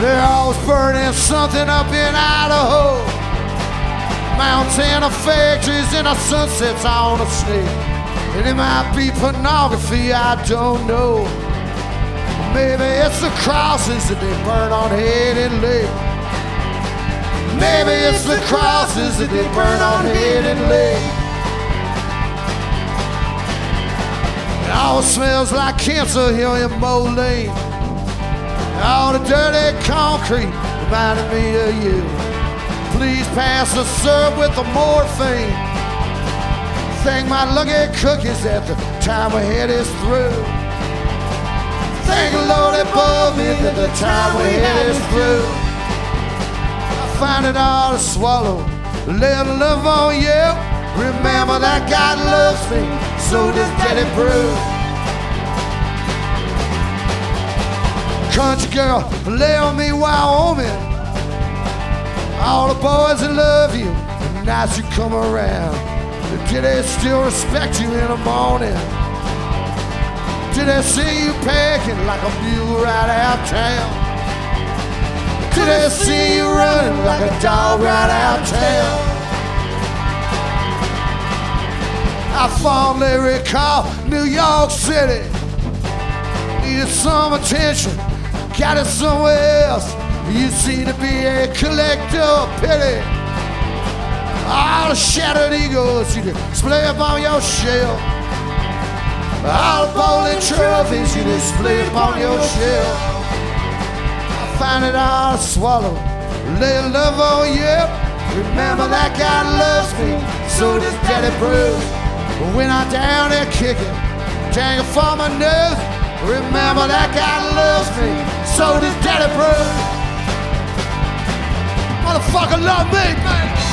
They're always burning something up in Idaho. Montana factories and the sunsets on a snake. And it might be pornography, I don't know. Maybe it's the crosses that they burn on Hayden Lake. Maybe it's the crosses that they burn on Hayden Lake. It all smells like cancer here in Moline. All the dirty concrete reminded me of you. Please pass the syrup with the morphine. Thank my lucky cookies that the time ahead is through. Thank the Lord above me that the time ahead is through. I find it hard to swallow, let love on you. Remember that God loves me, so does Daddy Bruce. Country girl, lay on me, Wyoming. All the boys that love you, the nights you come around. Did they still respect you in the morning? Did they see you packing like a mule right out town? Did they see you running like a dog right out town? I fondly recall New York City. Needed some attention, got it somewhere else. You seem to be a collector of pity. All the shattered egos you display upon your shelf. All the bowling trophies you display upon your shelf. I find it hard to swallow, lay love on you. Remember that God loves me, so does Daddy Bruce. But when I'm down there kicking, dangling for my nose, remember that God loves me, so does Daddy Bruce. Motherfucker love me, man.